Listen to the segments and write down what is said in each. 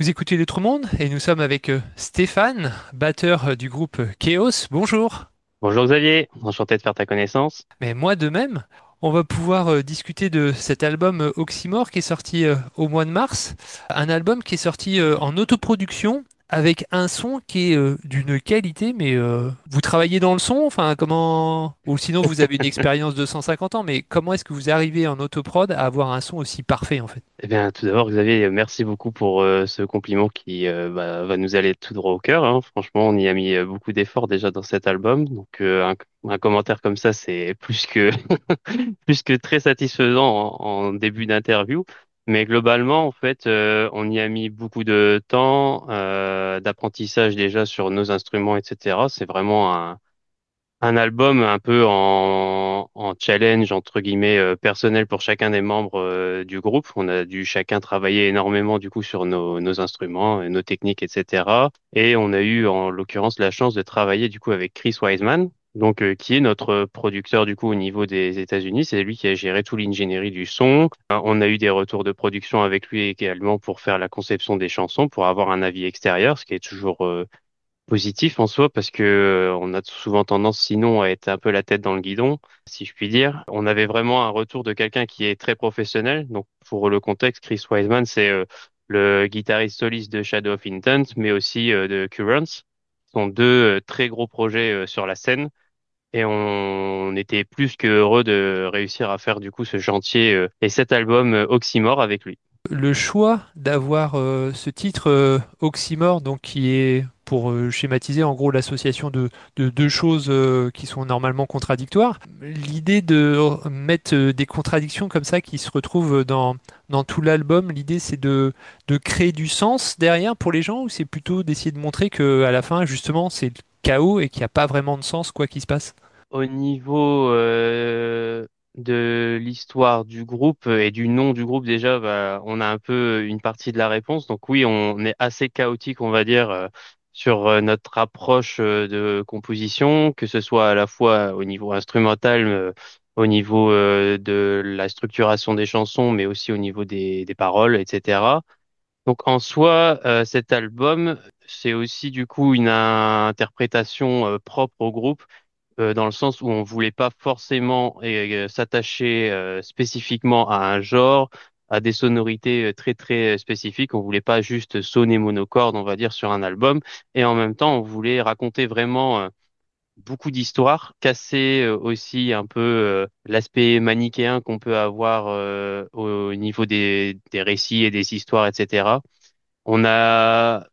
Vous écoutez L'Autre Monde et nous sommes avec Stéphane, batteur du groupe Chaos. Bonjour. Bonjour Xavier, enchanté de faire ta connaissance. Mais moi de même, on va pouvoir discuter de cet album Oxymore qui est sorti au mois de mars. Un album qui est sorti en autoproduction avec un son qui est d'une qualité, mais vous travaillez dans le son, enfin comment... Ou sinon vous avez une expérience de 150 ans, mais comment est-ce que vous arrivez en autoprod à avoir un son aussi parfait en fait? Eh bien, tout d'abord, Xavier, merci beaucoup pour ce compliment qui va nous aller tout droit au cœur, hein. Franchement, on y a mis beaucoup d'efforts déjà dans cet album. Donc, un commentaire comme ça, c'est plus que plus que très satisfaisant en début d'interview. Mais globalement, en fait, on y a mis beaucoup de temps, d'apprentissage déjà sur nos instruments, etc. C'est vraiment un album un peu en challenge, entre guillemets, personnel pour chacun des membres du groupe. On a dû chacun travailler énormément du coup sur nos instruments, nos techniques, etc. Et on a eu en l'occurrence la chance de travailler du coup avec Chris Wiseman, donc qui est notre producteur du coup au niveau des États-Unis. C'est lui qui a géré toute l'ingénierie du son. On a eu des retours de production avec lui également pour faire la conception des chansons, pour avoir un avis extérieur, ce qui est toujours positif en soi parce que on a souvent tendance sinon à être un peu la tête dans le guidon, si je puis dire. On avait vraiment un retour de quelqu'un qui est très professionnel. Donc pour le contexte, Chris Wiseman, c'est le guitariste soliste de Shadow of Intent, mais aussi de Currents. Ce sont deux très gros projets sur la scène. Et on était plus que heureux de réussir à faire du coup ce chantier et cet album Oxymore avec lui. Le choix d'avoir ce titre Oxymore, donc qui est pour schématiser en gros l'association de deux choses qui sont normalement contradictoires. L'idée de mettre des contradictions comme ça qui se retrouvent dans tout l'album, l'idée c'est de créer du sens derrière pour les gens ou c'est plutôt d'essayer de montrer que à la fin justement c'est le chaos et qu'il n'y a pas vraiment de sens quoi qu'il se passe. Au niveau de l'histoire du groupe et du nom du groupe, déjà, bah, on a un peu une partie de la réponse. Donc oui, on est assez chaotique, on va dire, sur notre approche de composition, que ce soit à la fois au niveau instrumental, au niveau de la structuration des chansons, mais aussi au niveau des paroles, etc. Donc en soi, cet album, c'est aussi du coup une interprétation propre au groupe dans le sens où on voulait pas forcément s'attacher spécifiquement à un genre, à des sonorités très très spécifiques. On voulait pas juste sonner monocorde, on va dire, sur un album. Et en même temps, on voulait raconter vraiment beaucoup d'histoires, casser aussi un peu l'aspect manichéen qu'on peut avoir au niveau des récits et des histoires, etc. On a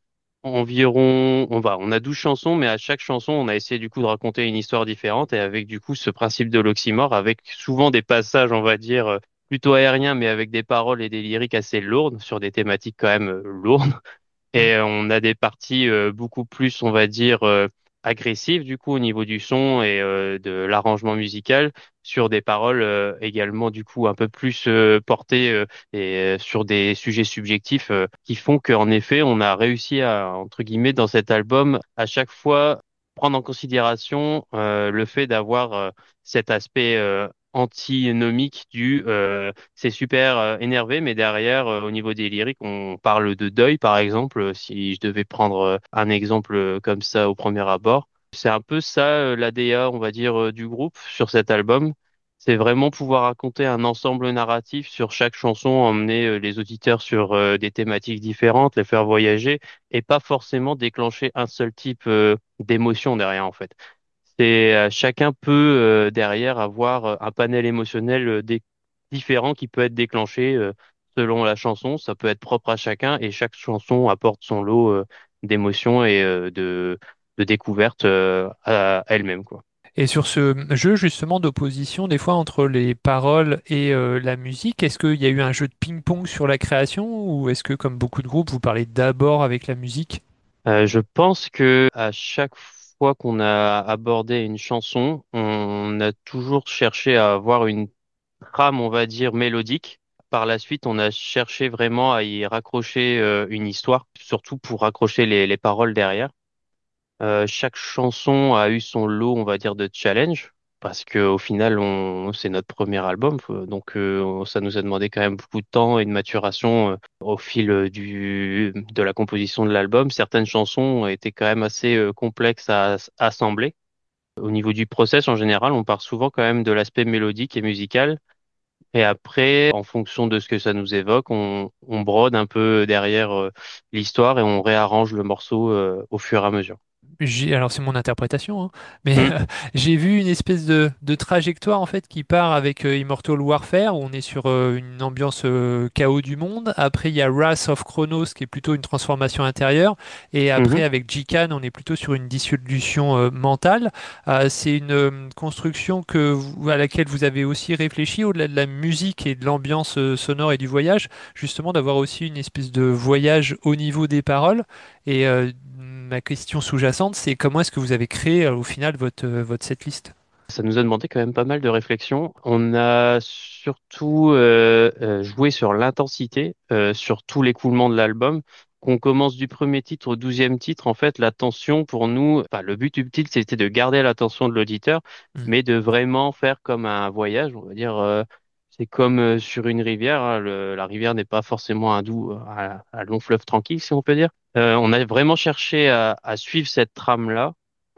on a 12 chansons, mais à chaque chanson, on a essayé du coup de raconter une histoire différente et avec du coup ce principe de l'oxymore, avec souvent des passages, on va dire, plutôt aériens, mais avec des paroles et des lyriques assez lourdes sur des thématiques quand même lourdes. Et on a des parties beaucoup plus, on va dire, agressives du coup au niveau du son et de l'arrangement musical sur des paroles également du coup un peu plus portées et sur des sujets subjectifs qui font qu'en effet on a réussi à entre guillemets dans cet album à chaque fois prendre en considération le fait d'avoir cet aspect antinomique du c'est super énervé, mais derrière, au niveau des lyriques, on parle de deuil, par exemple, si je devais prendre un exemple comme ça au premier abord. C'est un peu ça, l'ADA, on va dire, du groupe sur cet album. C'est vraiment pouvoir raconter un ensemble narratif sur chaque chanson, emmener les auditeurs sur des thématiques différentes, les faire voyager, et pas forcément déclencher un seul type d'émotion derrière, en fait. C'est chacun peut derrière avoir un panel émotionnel différent qui peut être déclenché selon la chanson. Ça peut être propre à chacun et chaque chanson apporte son lot d'émotions et de découvertes à elle-même, quoi. Et sur ce jeu justement d'opposition des fois entre les paroles et la musique, est-ce qu'il y a eu un jeu de ping-pong sur la création ou est-ce que comme beaucoup de groupes, vous parlez d'abord avec la musique? Je pense que à chaque fois qu'on a abordé une chanson, on a toujours cherché à avoir une trame, on va dire, mélodique. Par la suite, on a cherché vraiment à y raccrocher une histoire, surtout pour raccrocher les paroles derrière. Chaque chanson a eu son lot, on va dire, de challenge. parce que au final, c'est notre premier album, donc ça nous a demandé quand même beaucoup de temps et de maturation au fil de la composition de l'album. Certaines chansons étaient quand même assez complexes à assembler. Au niveau du process, en général, on part souvent quand même de l'aspect mélodique et musical. Et après, en fonction de ce que ça nous évoque, on brode un peu derrière l'histoire et on réarrange le morceau au fur et à mesure. Alors c'est mon interprétation, hein, mais Mm, j'ai vu une espèce de trajectoire en fait qui part avec Immortal Warfare où on est sur une ambiance chaos du monde. Après il y a Wrath of Chronos qui est plutôt une transformation intérieure et après mhm. avec Jikan on est plutôt sur une dissolution mentale. C'est une construction à laquelle vous avez aussi réfléchi au-delà de la musique et de l'ambiance sonore et du voyage, justement d'avoir aussi une espèce de voyage au niveau des paroles. Et ma question sous-jacente, c'est comment est-ce que vous avez créé au final votre setlist? Ça nous a demandé quand même pas mal de réflexion. On a surtout joué sur l'intensité, sur tout l'écoulement de l'album. Qu'on commence du premier titre au 12e titre, en fait, la tension pour nous, enfin, le but ultime, c'était de garder l'attention de l'auditeur, Hmm. mais de vraiment faire comme un voyage, on va dire. C'est comme sur une rivière, hein. La rivière n'est pas forcément un long fleuve tranquille, si on peut dire. On a vraiment cherché à suivre cette trame-là.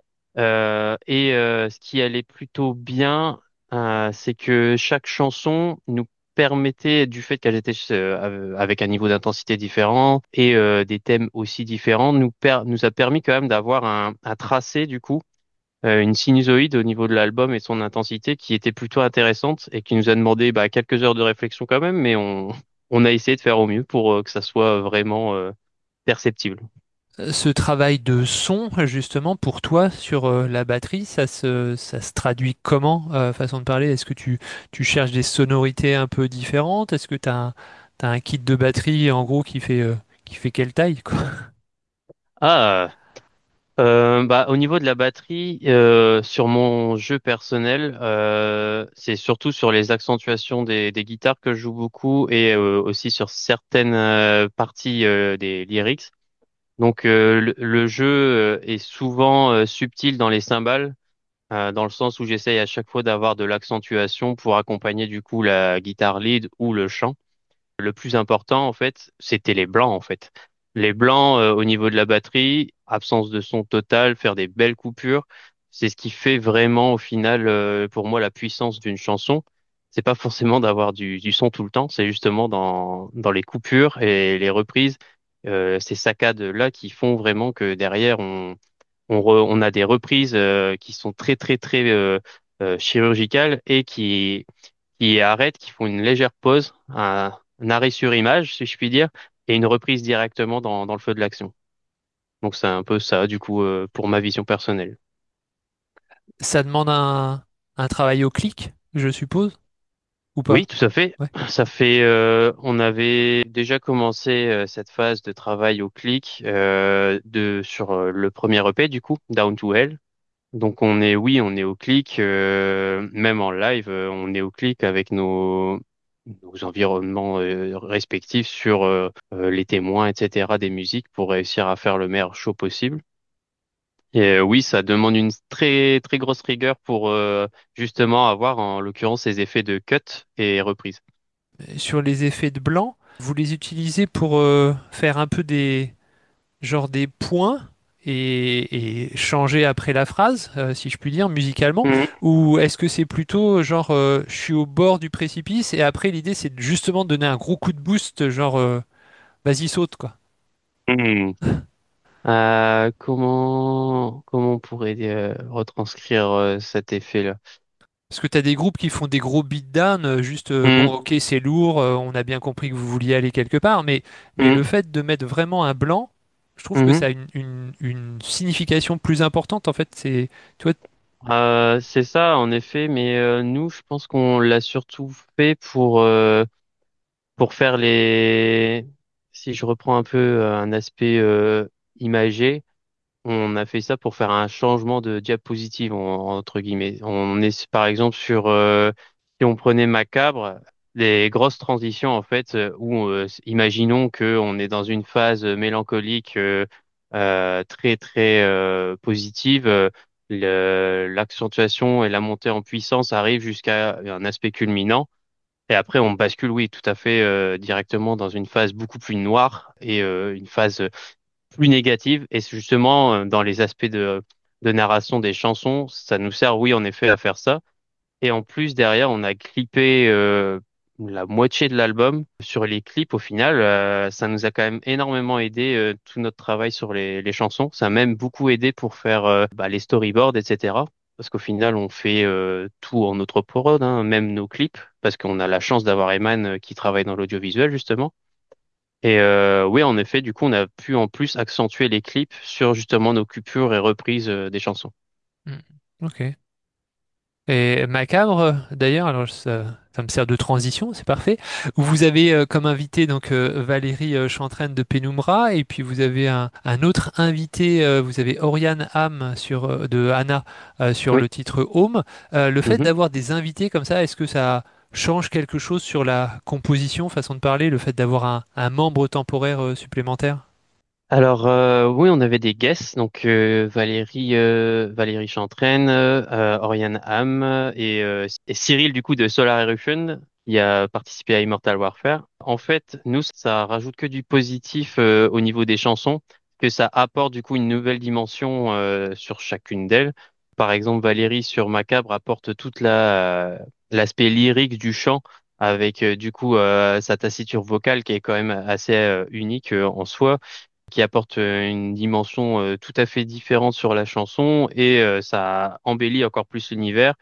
Ce qui allait plutôt bien, c'est que chaque chanson nous permettait, du fait qu'elle était avec un niveau d'intensité différent et des thèmes aussi différents, nous a permis quand même d'avoir un tracé, du coup, une sinusoïde au niveau de l'album et de son intensité qui était plutôt intéressante et qui nous a demandé bah, quelques heures de réflexion quand même, mais on a essayé de faire au mieux pour que ça soit vraiment perceptible. Ce travail de son, justement, pour toi, sur la batterie, ça se traduit comment, façon de parler? Est-ce que tu cherches des sonorités un peu différentes? Est-ce que t'as un kit de batterie, en gros, qui fait quelle taille, quoi? Ah, bah, au niveau de la batterie, sur mon jeu personnel, c'est surtout sur les accentuations des guitares que je joue beaucoup et aussi sur certaines parties des lyrics. Donc le jeu est souvent subtil dans les cymbales, dans le sens où j'essaye à chaque fois d'avoir de l'accentuation pour accompagner du coup la guitare lead ou le chant. Le plus important, en fait, c'était les blancs, en fait. Les blancs, au niveau de la batterie, absence de son total, faire des belles coupures, c'est ce qui fait vraiment, au final, pour moi, la puissance d'une chanson. C'est pas forcément d'avoir du son tout le temps, c'est justement dans les coupures et les reprises, ces saccades-là qui font vraiment que derrière, on a des reprises, qui sont très, très, très, chirurgicales et qui arrêtent, qui font une légère pause, un arrêt sur image, si je puis dire, et une reprise directement dans le feu de l'action. Donc c'est un peu ça, du coup, pour ma vision personnelle. Ça demande un travail au clic, je suppose, ou pas? Oui, tout à fait. Ouais. On avait déjà commencé cette phase de travail au clic sur le premier EP, du coup, Down to Hell. Donc oui, on est au clic, même en live, on est au clic avec nos environnements respectifs sur les témoins, etc. des musiques pour réussir à faire le meilleur show possible. Et oui, ça demande une très très grosse rigueur pour justement avoir en l'occurrence ces effets de cut et reprise. Sur les effets de blanc, vous les utilisez pour faire un peu genre des points et changer après la phrase, si je puis dire, musicalement? Mhm. Ou est-ce que c'est plutôt genre je suis au bord du précipice et après l'idée c'est justement de donner un gros coup de boost, genre vas-y saute quoi. Mhm. Comment on pourrait retranscrire cet effet-là? Parce que tu as des groupes qui font des gros beatdown, juste bon ok c'est lourd, on a bien compris que vous vouliez aller quelque part, mais le Mhm. fait de mettre vraiment un blanc, je trouve que Mhm. ça a une signification plus importante en fait. C'est, tu vois, C'est ça, en effet, mais nous, je pense qu'on l'a surtout fait pour faire Si je reprends un peu un aspect imagé, on a fait ça pour faire un changement de diapositive, entre guillemets. On est, par exemple, si on prenait Macabre, les grosses transitions, en fait, où, imaginons qu'on est dans une phase mélancolique très, très positive. l'accentuation et la montée en puissance arrivent jusqu'à un aspect culminant. Et après, on bascule, oui, tout à fait directement dans une phase beaucoup plus noire et une phase plus négative. Et c'est justement, dans les aspects de narration des chansons, ça nous sert, oui, en effet, à faire ça. Et en plus, derrière, on a clippé la moitié de l'album. Sur les clips, au final, ça nous a quand même énormément aidé, tout notre travail sur les chansons. Ça a même beaucoup aidé pour faire les storyboards, etc. Parce qu'au final, on fait tout en notre prod, hein, même nos clips, parce qu'on a la chance d'avoir Eman qui travaille dans l'audiovisuel, justement. Et oui, en effet, du coup, on a pu en plus accentuer les clips sur justement nos coupures et reprises des chansons. Mm. Ok. Et Macabre, d'ailleurs, alors ça me sert de transition, c'est parfait. Vous avez comme invité donc Valérie Chantraine de Penumbra, et puis vous avez un autre invité, vous avez Oriane Ham de Anna sur Oui. le titre Home. Le fait Mhm. d'avoir des invités comme ça, est-ce que ça change quelque chose sur la composition, façon de parler, le fait d'avoir un membre temporaire supplémentaire? Alors oui, on avait des guests, donc Valérie Chantraine, Oriane Ham et Cyril du coup de Solar Eruption qui a participé à Immortal Warfare. En fait, nous ça rajoute que du positif au niveau des chansons, que ça apporte du coup une nouvelle dimension sur chacune d'elles. Par exemple, Valérie sur Macabre apporte toute l'aspect lyrique du chant avec du coup sa tassiture vocale qui est quand même assez unique en soi qui apporte une dimension tout à fait différente sur la chanson et ça embellit encore plus l'univers.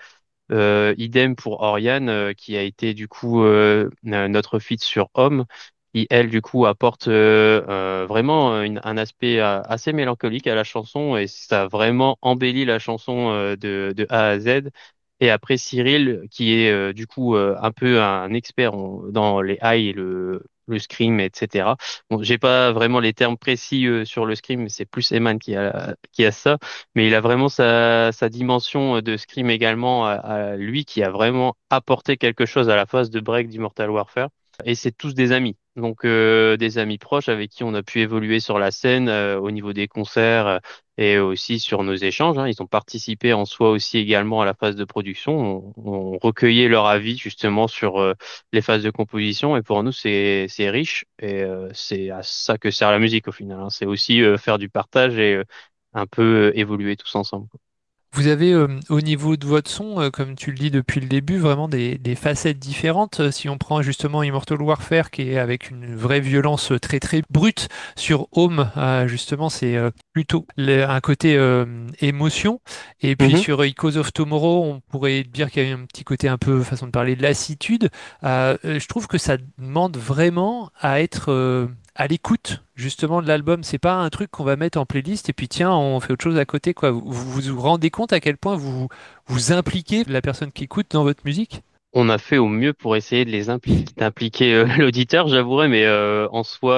Idem pour Oriane, qui a été du coup notre feat sur Homme, qui elle du coup apporte vraiment un aspect assez mélancolique à la chanson et ça a vraiment embelli la chanson de A à Z. Et après Cyril, qui est du coup un peu un expert dans les highs et le scream, etc. Bon, j'ai pas vraiment les termes précis sur le scream, c'est plus Eman qui a ça. Mais il a vraiment sa dimension de scream également à lui qui a vraiment apporté quelque chose à la phase de break d'Immortal Warfare. Et c'est tous des amis. Donc des amis proches avec qui on a pu évoluer sur la scène au niveau des concerts et aussi sur nos échanges, hein. Ils ont participé en soi aussi également à la phase de production. On recueillait leur avis justement sur les phases de composition et pour nous c'est riche et c'est à ça que sert la musique au final, hein. C'est aussi faire du partage et un peu évoluer tous ensemble. Vous avez au niveau de votre son, comme tu le dis depuis le début, vraiment des facettes différentes. Si on prend justement Immortal Warfare, qui est avec une vraie violence très très brute, sur Home, justement, c'est plutôt un côté émotion. Et puis Mhm. sur Echoes of Tomorrow, on pourrait dire qu'il y a un petit côté un peu, façon de parler, de lassitude. Je trouve que ça demande vraiment à être à l'écoute justement de l'album. C'est pas un truc qu'on va mettre en playlist et puis tiens, on fait autre chose à côté, quoi. Vous rendez compte à quel point vous impliquez la personne qui écoute dans votre musique? On a fait au mieux pour essayer de les impliquer, d'impliquer l'auditeur, j'avouerai, mais en soi,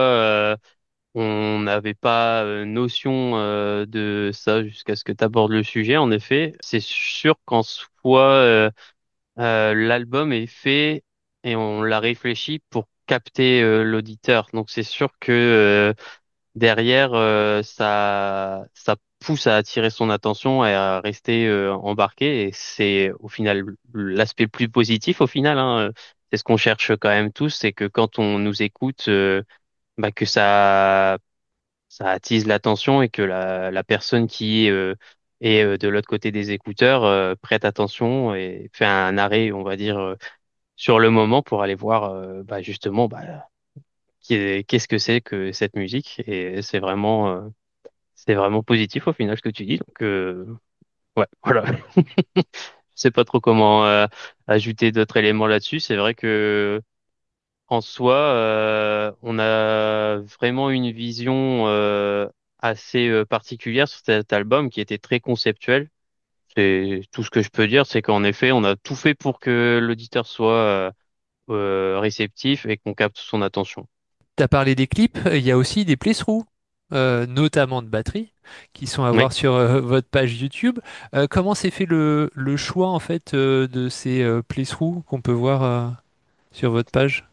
on n'avait pas notion de ça jusqu'à ce que tu abordes le sujet. En effet, c'est sûr qu'en soi, l'album est fait et on l'a réfléchi pour capter l'auditeur. Donc c'est sûr que derrière, ça pousse à attirer son attention et à rester embarqué. Et c'est au final l'aspect plus positif au final, hein. C'est ce qu'on cherche quand même tous, c'est que quand on nous écoute, que ça attise l'attention et que la personne qui est de l'autre côté des écouteurs prête attention et fait un arrêt, on va dire, sur le moment pour aller voir justement qu'est-ce que c'est que cette musique. Et c'est vraiment positif au final ce que tu dis. Donc ouais, voilà. Je sais pas trop comment ajouter d'autres éléments là-dessus. C'est vrai que en soi, on a vraiment une vision assez particulière sur cet album qui était très conceptuel. C'est tout ce que je peux dire, c'est qu'en effet, on a tout fait pour que l'auditeur soit réceptif et qu'on capte son attention. T'as parlé des clips, il y a aussi des playthroughs, notamment de batterie, qui sont à Oui. voir sur votre page YouTube. Comment s'est fait le choix en fait de ces playthroughs qu'on peut voir sur votre page?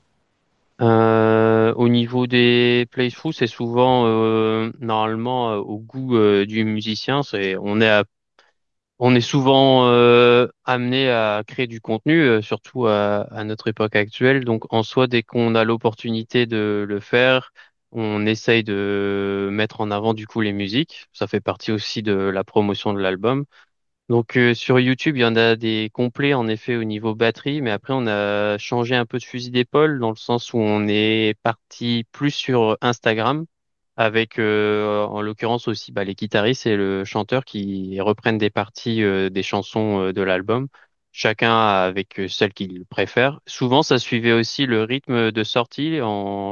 Au niveau des playthroughs, c'est souvent normalement au goût du musicien. On est souvent amené à créer du contenu, surtout à notre époque actuelle. Donc, en soi, dès qu'on a l'opportunité de le faire, on essaye de mettre en avant du coup les musiques. Ça fait partie aussi de la promotion de l'album. Donc, sur YouTube, il y en a des complets en effet au niveau batterie, mais après, on a changé un peu de fusil d'épaule dans le sens où on est parti plus sur Instagram avec en l'occurrence aussi bah, les guitaristes et le chanteur qui reprennent des parties des chansons de l'album, chacun avec celle qu'il préfère. Souvent, ça suivait aussi le rythme de sortie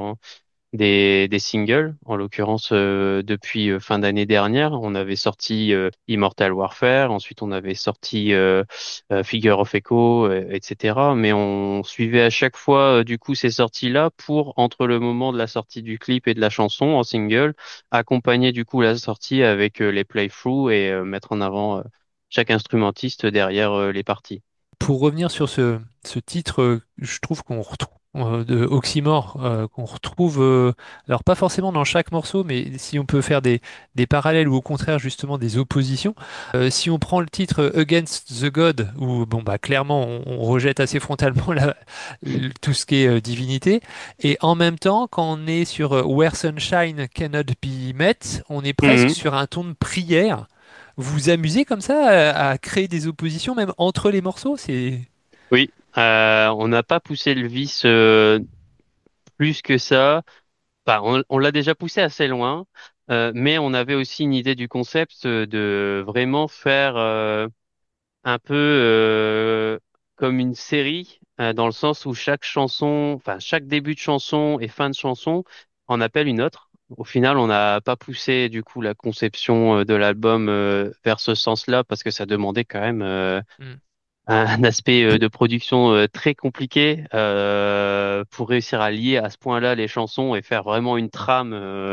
des singles. En l'occurrence, depuis fin d'année dernière, on avait sorti Immortal Warfare, ensuite on avait sorti Figure of Echo, etc. Mais on suivait à chaque fois du coup ces sorties-là pour, entre le moment de la sortie du clip et de la chanson en single, accompagner du coup la sortie avec les playthroughs et mettre en avant chaque instrumentiste derrière les parties. Pour revenir sur ce titre, je trouve qu'on retrouve de Oxymore, qu'on retrouve, alors pas forcément dans chaque morceau, mais si on peut faire des parallèles ou au contraire justement des oppositions. Si on prend le titre Against the God, où bon bah clairement on rejette assez frontalement tout ce qui est divinité, et en même temps quand on est sur Where Sunshine Cannot Be Met, on est presque Mhm. sur un ton de prière. Vous vous amusez comme ça à créer des oppositions même entre les morceaux? C'est... Oui, on n'a pas poussé le vice plus que ça. Enfin, on l'a déjà poussé assez loin, mais on avait aussi une idée du concept de vraiment faire un peu comme une série, dans le sens où chaque chanson, enfin chaque début de chanson et fin de chanson en appelle une autre. Au final, on n'a pas poussé du coup la conception de l'album vers ce sens-là parce que ça demandait quand même Hmm. un aspect de production très compliqué pour réussir à lier à ce point-là les chansons et faire vraiment une trame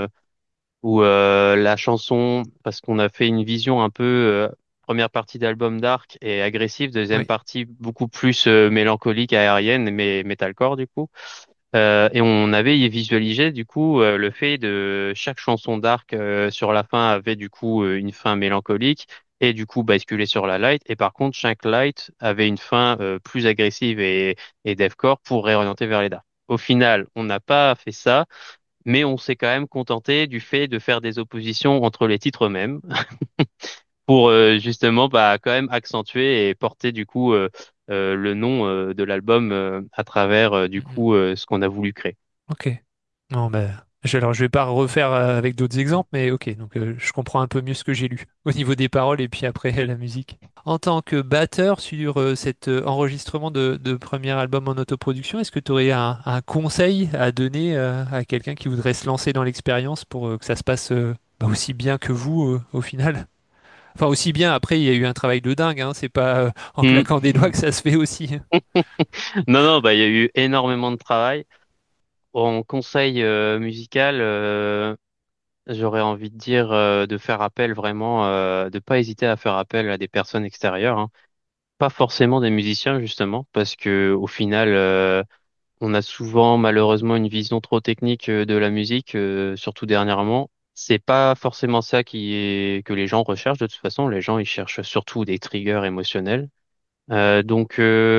où la chanson, parce qu'on a fait une vision un peu première partie d'album dark et agressive, deuxième Oui, partie beaucoup plus mélancolique, aérienne, mais metalcore du coup. Et on avait y visualisé du coup le fait de chaque chanson dark sur la fin avait du coup une fin mélancolique et du coup basculé sur la light. Et par contre, chaque light avait une fin plus agressive et deathcore pour réorienter vers les dark. Au final, on n'a pas fait ça, mais on s'est quand même contenté du fait de faire des oppositions entre les titres eux-mêmes pour justement bah, quand même accentuer et porter du coup le nom de l'album à travers du hmm, hmm. coup ce qu'on a voulu créer. Ok. Non, bah, alors je vais pas refaire avec d'autres exemples, mais ok, donc je comprends un peu mieux ce que j'ai lu au niveau des paroles et puis après la musique. En tant que batteur sur cet enregistrement de premier album en autoproduction, est-ce que tu aurais un conseil à donner à quelqu'un qui voudrait se lancer dans l'expérience pour que ça se passe bah, aussi bien que vous au final? Enfin, aussi bien, après, il y a eu un travail de dingue, hein, c'est pas en Hmm. claquant des doigts que ça se fait aussi. Non, non, bah il y a eu énormément de travail. En conseil musical, j'aurais envie de dire de faire appel vraiment, de pas hésiter à faire appel à des personnes extérieures, hein. Pas forcément des musiciens justement, parce que au final, on a souvent malheureusement une vision trop technique de la musique, surtout dernièrement. C'est pas forcément ça que les gens recherchent de toute façon. Les gens ils cherchent surtout des triggers émotionnels. Donc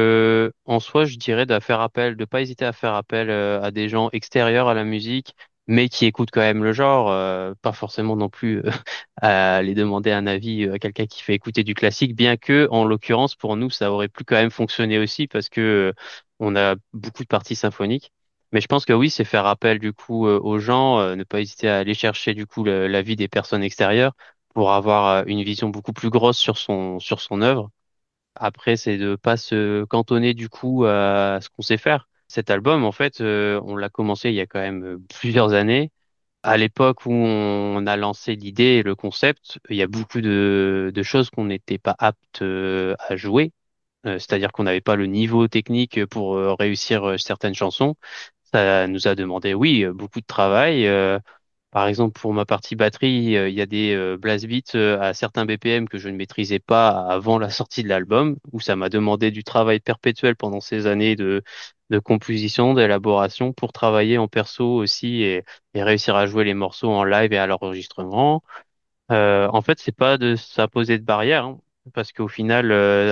en soi, je dirais de pas hésiter à faire appel à des gens extérieurs à la musique, mais qui écoutent quand même le genre, pas forcément non plus à aller demander un avis à quelqu'un qui fait écouter du classique, bien que en l'occurrence pour nous ça aurait pu quand même fonctionner aussi parce que on a beaucoup de parties symphoniques. Mais je pense que oui, c'est faire appel du coup aux gens, ne pas hésiter à aller chercher du coup l'avis des personnes extérieures pour avoir une vision beaucoup plus grosse sur son œuvre. Après, c'est de pas se cantonner du coup à ce qu'on sait faire. Cet album, en fait, on l'a commencé il y a quand même plusieurs années. À l'époque où on a lancé l'idée et le concept, il y a beaucoup de choses qu'on n'était pas apte à jouer. C'est-à-dire qu'on n'avait pas le niveau technique pour réussir certaines chansons. Ça nous a demandé, oui, beaucoup de travail. Par exemple, pour ma partie batterie, il y a des blast beats à certains BPM que je ne maîtrisais pas avant la sortie de l'album, où ça m'a demandé du travail perpétuel pendant ces années de composition, d'élaboration, pour travailler en perso aussi et réussir à jouer les morceaux en live et à l'enregistrement. En fait, c'est pas de s'imposer de barrières, hein. parce qu'au final,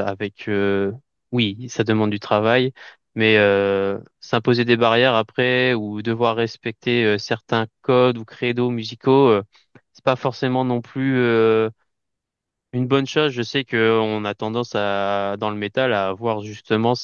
oui, ça demande du travail, mais s'imposer des barrières après ou devoir respecter certains codes ou credos musicaux, c'est pas forcément non plus une bonne chose. Je sais que on a tendance dans le métal à avoir justement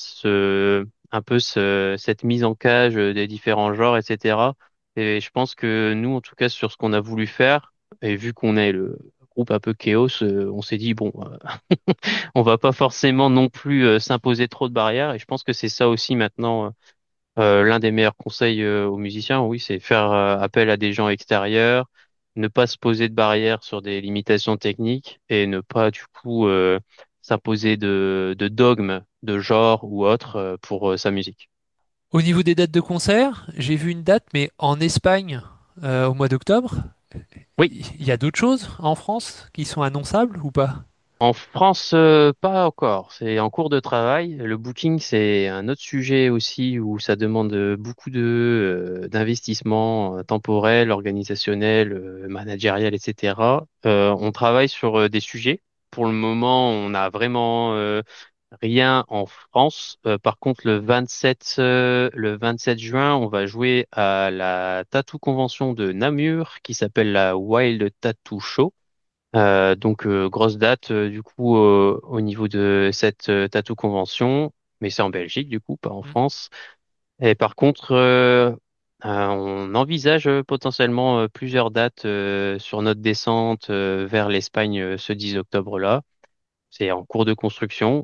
cette mise en cage des différents genres, etc. Et je pense que nous, en tout cas, sur ce qu'on a voulu faire, et vu qu'on est le groupe un peu Chaos, on s'est dit bon, on va pas forcément non plus s'imposer trop de barrières. Et je pense que c'est ça aussi maintenant. L'un des meilleurs conseils aux musiciens, oui, c'est faire appel à des gens extérieurs, ne pas se poser de barrières sur des limitations techniques et ne pas du coup s'imposer de dogmes de genre ou autre pour sa musique. Au niveau des dates de concert, j'ai vu une date, mais en Espagne, au mois d'octobre. Oui, Il y a d'autres choses en France qui sont annonçables ou pas? en France, pas encore. C'est en cours de travail. Le booking, c'est un autre sujet aussi où ça demande beaucoup d'investissement temporel, organisationnel, managériel, etc. On travaille sur des sujets. Pour le moment, on n'a vraiment rien en France. Par contre, le 27 juin, on va jouer à la Tattoo Convention de Namur qui s'appelle la Wild Tattoo Show. Grosse date du coup au niveau de cette tattoo convention, mais c'est en Belgique du coup, pas en Hmm. France. Et par contre, on envisage potentiellement plusieurs dates sur notre descente vers l'Espagne ce 10 octobre-là. C'est en cours de construction.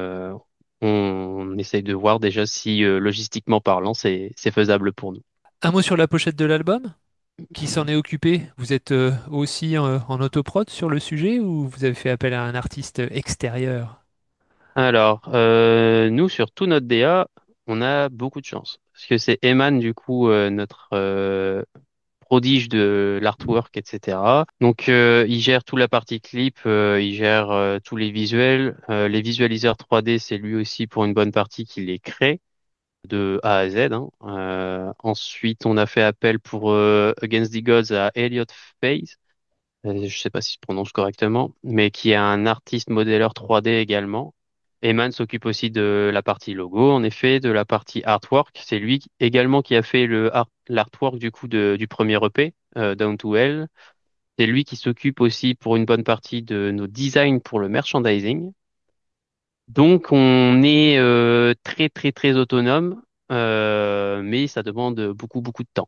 On essaye de voir déjà si logistiquement parlant, c'est faisable pour nous. Un mot sur la pochette de l'album? Qui s'en est occupé? Vous êtes aussi en autoprod sur le sujet ou vous avez fait appel à un artiste extérieur? Alors, nous, sur tout notre DA, on a beaucoup de chance. Parce que c'est Eman, du coup, notre prodige de l'artwork, etc. Donc, il gère toute la partie clip, il gère tous les visuels. Les visualiseurs 3D, c'est lui aussi pour une bonne partie qui les crée de A à Z, hein. Ensuite, on a fait appel pour Against the Gods à Elliot Faze. Je sais pas si je prononce correctement, mais qui est un artiste modéleur 3D également. Eman s'occupe aussi de la partie logo, en effet, de la partie artwork. C'est lui également qui a fait l'artwork du coup du premier EP, Down to Hell. C'est lui qui s'occupe aussi pour une bonne partie de nos designs pour le merchandising. Donc on est très très très autonome, mais ça demande beaucoup beaucoup de temps.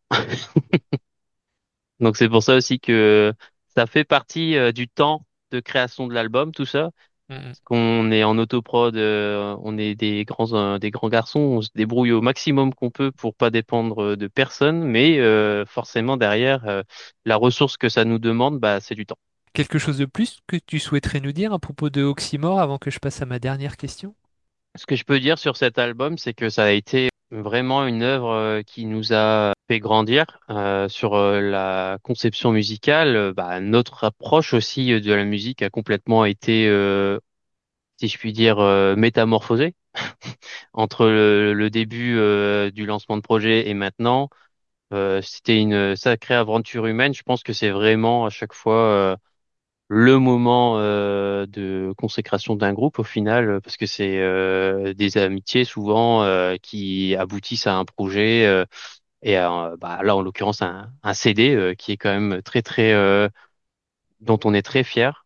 Donc c'est pour ça aussi que ça fait partie du temps de création de l'album, tout ça. Hmm. Parce qu'on est en autoprod, on est des grands garçons, on se débrouille au maximum qu'on peut pour pas dépendre de personne, mais forcément derrière, la ressource que ça nous demande, bah, c'est du temps. Quelque chose de plus que tu souhaiterais nous dire à propos de Oxymore avant que je passe à ma dernière question? Ce que je peux dire sur cet album, c'est que ça a été vraiment une œuvre qui nous a fait grandir sur la conception musicale. Bah, notre approche aussi de la musique a complètement été, si je puis dire, métamorphosée entre le début du lancement de projet et maintenant. C'était une sacrée aventure humaine. Je pense que c'est vraiment à chaque fois le moment de consécration d'un groupe au final, parce que c'est des amitiés souvent qui aboutissent à un projet et bah, là en l'occurrence un CD qui est quand même très très dont on est très fier.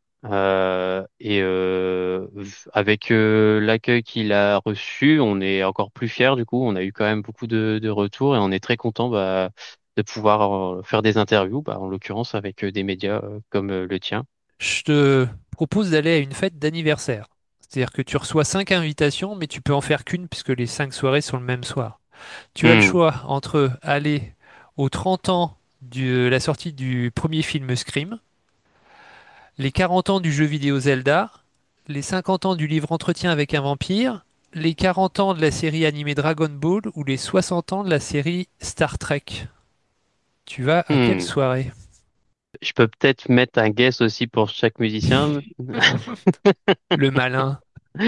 Avec l'accueil qu'il a reçu, on est encore plus fier du coup. On a eu quand même beaucoup de retours et on est très content bah, de pouvoir faire des interviews, bah, en l'occurrence avec des médias comme le tien. Je te propose d'aller à une fête d'anniversaire. C'est-à-dire que tu reçois 5 invitations, mais tu peux en faire qu'une puisque les 5 soirées sont le même soir. Tu as le Hmm. choix entre aller aux 30 ans de la sortie du premier film Scream, les 40 ans du jeu vidéo Zelda, les 50 ans du livre Entretien avec un vampire, les 40 ans de la série animée Dragon Ball ou les 60 ans de la série Star Trek. Tu vas à quelle Hmm. soirée? Je peux peut-être mettre un guess aussi pour chaque musicien. Le malin.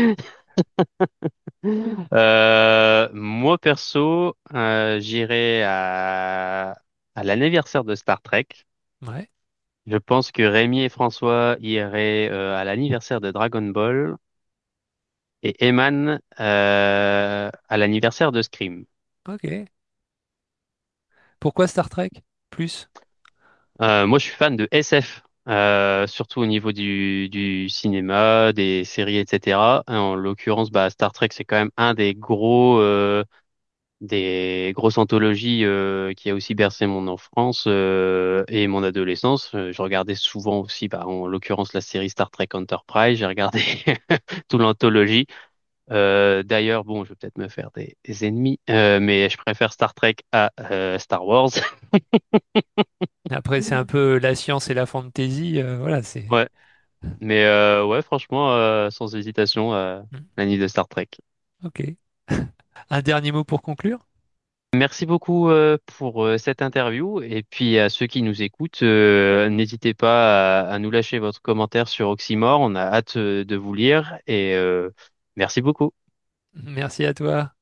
Moi perso, j'irai à l'anniversaire de Star Trek. Ouais. Je pense que Rémi et François iraient à l'anniversaire de Dragon Ball et Eman à l'anniversaire de Scream. Ok. Pourquoi Star Trek? Plus? Moi, je suis fan de SF, surtout au niveau du cinéma, des séries, etc. En l'occurrence, bah, Star Trek, c'est quand même un des grosses anthologies qui a aussi bercé mon enfance et mon adolescence. Je regardais souvent aussi, bah, en l'occurrence, la série Star Trek Enterprise. J'ai regardé toute l'anthologie. D'ailleurs, bon, je vais peut-être me faire des ennemis, mais je préfère Star Trek à Star Wars. Après, c'est un peu la science et la fantasy. Voilà, c'est. Ouais, mais ouais, franchement, sans hésitation, Hmm. la nuit de Star Trek. Ok. Un dernier mot pour conclure? Merci beaucoup pour cette interview et puis à ceux qui nous écoutent, n'hésitez pas à nous lâcher votre commentaire sur Oxymore. On a hâte de vous lire et merci beaucoup. Merci à toi.